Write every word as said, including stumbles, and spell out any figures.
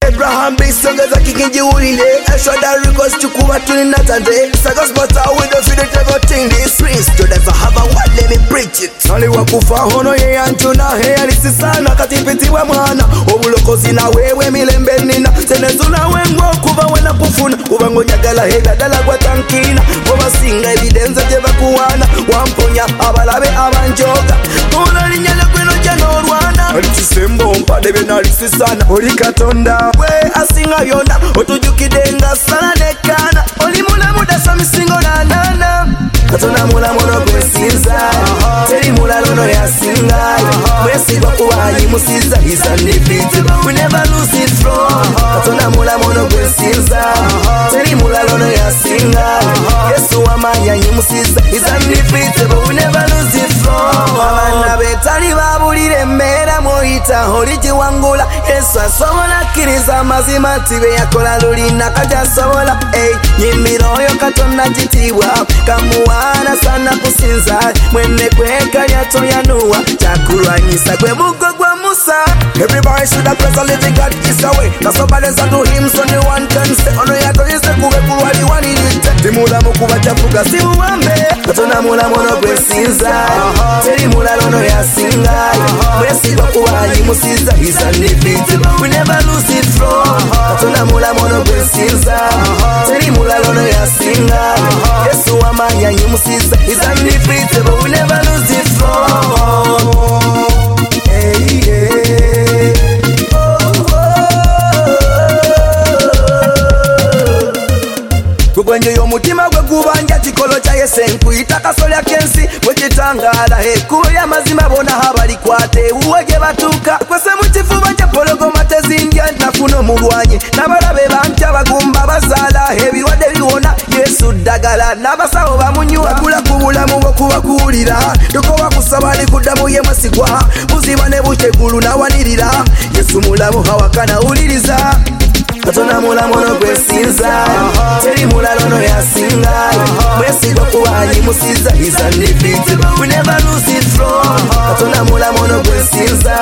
Abraham bisongeza kikinjiulile Eshoda request chukua tulina tande Sagos bata with the feed it everything This prince to the Sahaba what let me preach it Nali wakufa hono ye antuna He alisi sana katipiti wa mwana Obulokozi na wewe milembe nina Senezuna wengo kuba wena pufuna Kuba ngonyagala hega dala kwa tankina Kuba singa evidenza jeba kuwana Wamponya abalabe abanjoga Kuna linyele kweno jano rwana Alitisembo mpade bina alisi sana Oli katonda we asinga yona Otujukidenga sana nekana Oli mula muda sa misingo na nana Katona mula mono kwesinza Teri mula lono ya singa Mwesi kwa kuwaji musiza He's undefeated We never lose it from Katona mula mono kwesinza Teri mula lono ya singa Yesu wa manyanyi musiza He's undefeated We never lose it from Abana betali babulire mera moita Holiji wangula Yesu asobola kiriza mazima Tibe yakola lulina kaja sobola Ey, nyimbiro yo katona jitiwa Kamuwana sana kusinza Mwene kweka lyato yanuwa Chakurwanyisa kwe mugo gwa Musa Everybody should have pressed a living God this away That's what bad to him so no one can say Ono yato yise kuwe kuwali wani nite Timula mukuba chafuga si uwambe Katona mula mono kwe sinza Teri mula lono ya singa Mwesi kwa kuwali musiza He's undefeated We never lose it from Katona mula mono kwe sinza Teri mula lono ya singa Yesu wa manyanyi musiza He's undefeated but we never lose it from Hey, hey. Kugwenye yo mutima gwe gubanja chikolo cha yesenku Itaka solya kensi wechitangala He kubo ya mazima bona habali kwate Uwege batuka Kwese mchifuba cha pologo matezi india Nafuno mulwanyi Nabalabe bantya bagumba bazala He birwade biwona Yesu dagala Nabasawo bamunywa Kula kubula mungo kuwa kuulira Toko wakusabali kudamu ye masigwa Muzima ne buchegulu na wanirira Yesu mulamu hawakana uliriza Katona mula mono kwe sinza Teri mula lono ya singa Mwesi kwa kuwaji musiza He's undefeated We never lose it from Katona mula mono kwe sinza